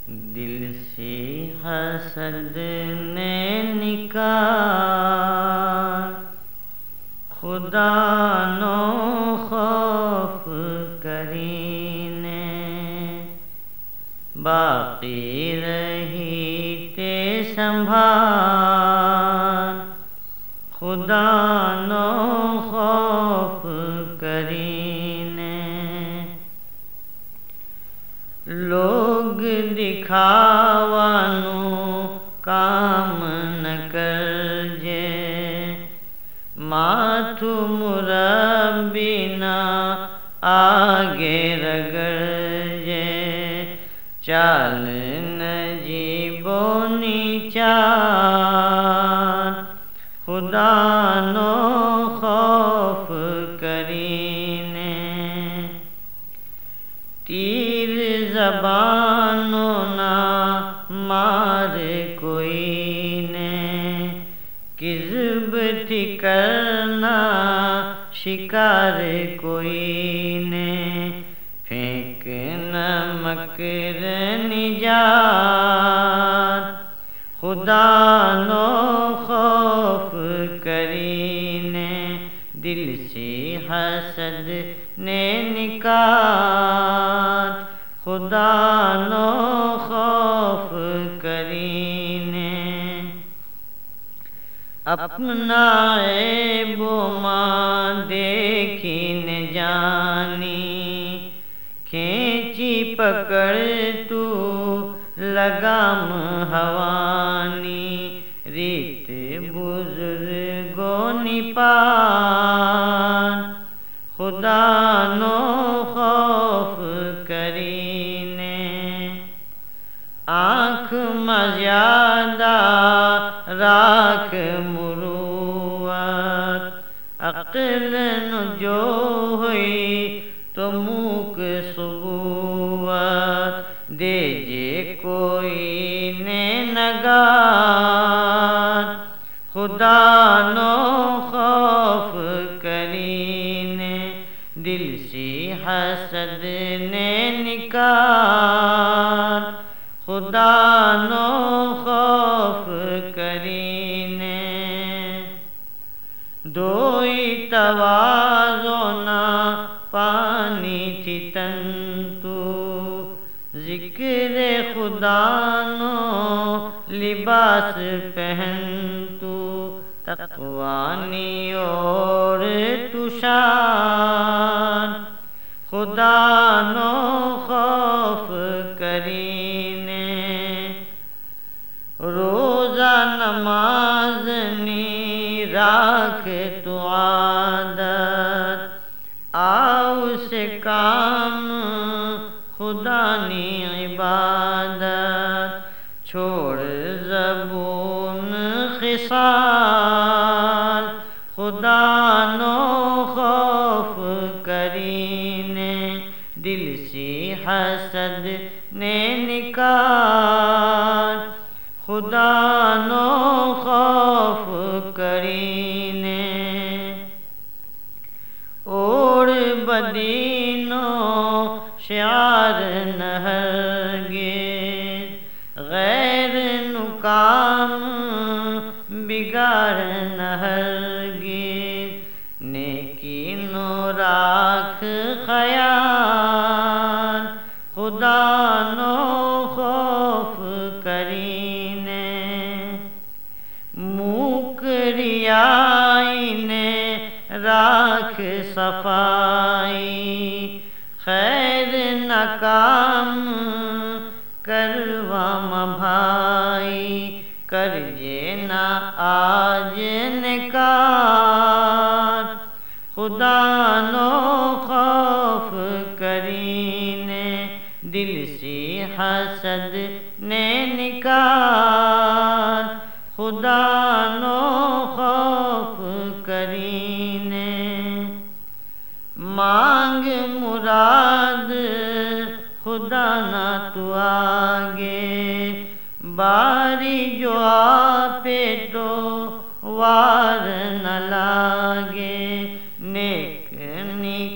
دل سے حسد نے نکال، خدا نو خوف کرینے، باقی رہی تے سنبھال، خدا نو خوف کرینے۔ لوگ دکھاوانو کام نہ کرجے، ماتھو مربینا آگے رگڑجے، چال نجیبونی چال، خدا نو خوف کرینے۔ تیر زبانو نہ مار کوئی نے، کذب تھی کرنا شکار کوئی نے، پھینکنا مکر نجات، خدا نو خوف کرینے۔ دل سے حسد نے نکال، خدا نو خوف کرینے۔ اپنا عیب ماں دیکھی نہ جانی، کھینچی پکڑ تو لگام ہوانی، ریت بزرگوں نپال، خدا نو خوف کرینے۔ آنکھ میں زیادہ راکھ مروت، عقل نو جو ہوئی تو موک ثبوت، دے جے کوئی نے نگات، خدا نو خوف کرینے۔ دل سے حسد نے نکال، خدا نو خوف کرینے۔ دوئی تواضع نہ پانی تھی تن تو، ذکر خدا نو لباس پہن تو، تقوانی اور تو شان، خدا نو خوف کرینے۔ روزہ نماز نی راکھ تو عادت، آؤ سے کام خدا نی عبادت، چھوڑ زبون خصال، خدا نو خوف کرینے۔ دل سے حسد نے نکال، خدا نو خوف کرینے۔ اوڑ بدینو شعار نہ ہرگز، غیر نو کام بگاڑ نہ ہرگز، نیکی نو راکھ خیال، خدا نو خوف کرینے۔ موک ریائی نے راکھ صفائی، خیر نہ کام کروام بھائی، کرجے نہ آج نکال، خدا نو خوف کرینے۔ دل سے حسد نے نکال، خدا نو خوف کرینے۔ مانگ مراد خدا نہ تو آگے، باری جو آپے تو وار نہ لاگے، نیک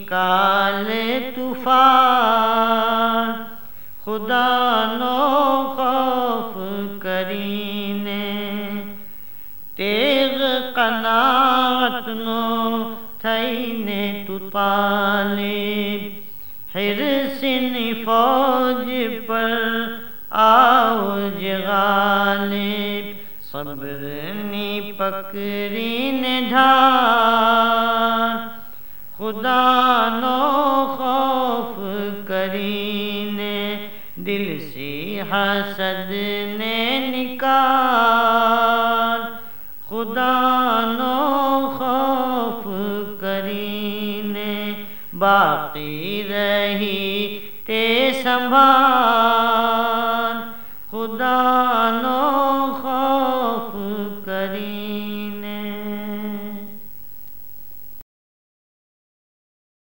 نکال طوفان، خدا نو طالب حرسن فوج پر آؤج غالب صبرنی پکڑین ڈھار خدا نو خوف کرینے دل سی حسد نے نکال خدا نو خوف کرینے باقی رہی تے سنبھال خدا نو